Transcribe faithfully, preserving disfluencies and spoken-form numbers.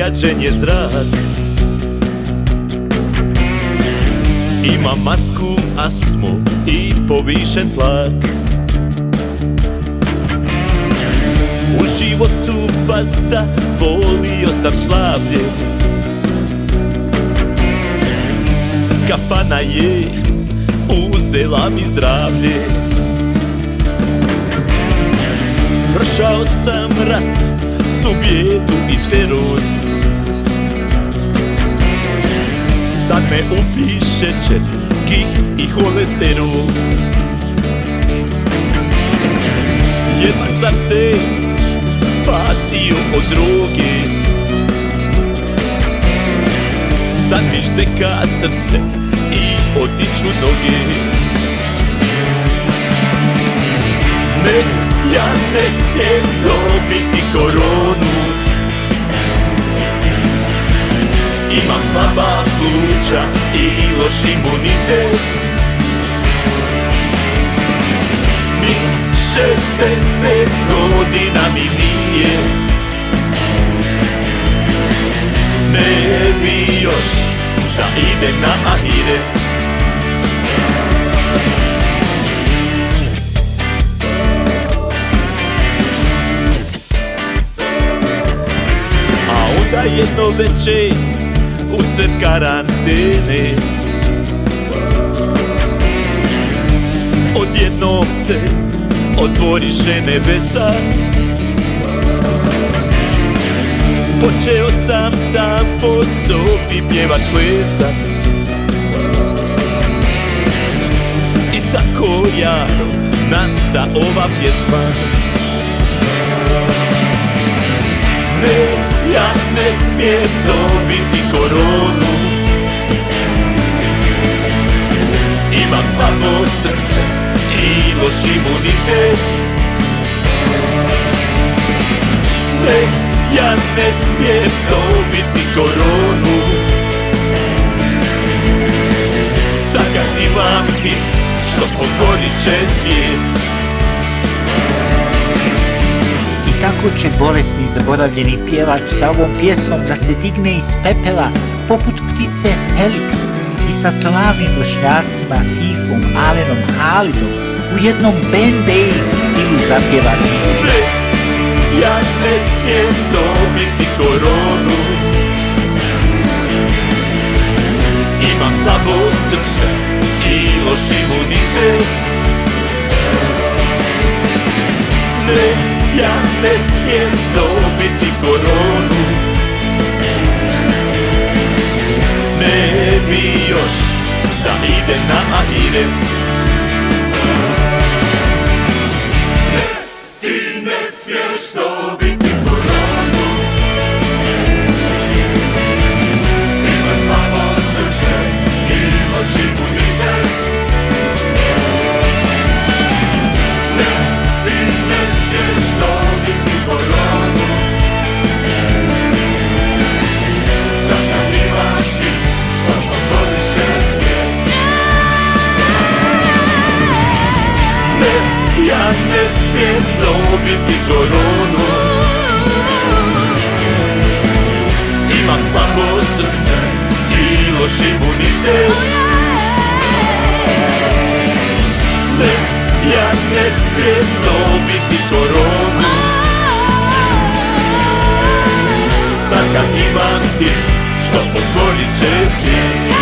zagađen je zrak. Imam masku, astmu i povišen tlak. U životu vazda volio sam slavlje. Kafana je uzela mi zdravlje. Prošao sam rat, svu bijedu i teror. Sad me ubi šećer, kiht i holesterol. Jedva sam se spasio od droge. Sad mi šteka srce i otiču noge. Ne, ja ne smijem dobiti koronu. Imam slaba pluća i loš imunitet. Ni šezdeset godina mi nije. Ne bi još da idem na ahiret. A onda jedno večer usred karantene odjednom se otvoriše nebesa. Počeo sam sam po sobi pjevat, plesat. I tako jaro nasta ova pjesma. Ne, ja ne smijem dobiti koronu. Imam slabo srce i loš imunitet. Ne, ja ne smijem dobiti koronu. Sad kad imam hit što pokorit će svijet. I tako će bolesni zaboravljeni pjevač sa ovom pjesmom da se digne iz pepela poput ptice Felix i sa slavnim vršnjacima Tifom, Alenom, Halidom u jednom Band-Aid stilu zapjevati. Ne, ja ne smijem dobiti koronu. Imam slabo srce i loš imunitet. Ne, ja ne smijem dobiti koronu. Ne bi još da idem na ahiret. Ne, ti ne smiješ dobiti koronu. Imaš slabo srce i loš imunitet. Ne, ti ne smiješ dobiti koronu. Sad kad imaš hit što pokorit će svijet. Ne, ja ne smijem dobiti koronu. Imam slabo srce i loš imunitet. Ne, ja ne smijem dobiti koronu. Sad kad imam hit što pokorit će svijet.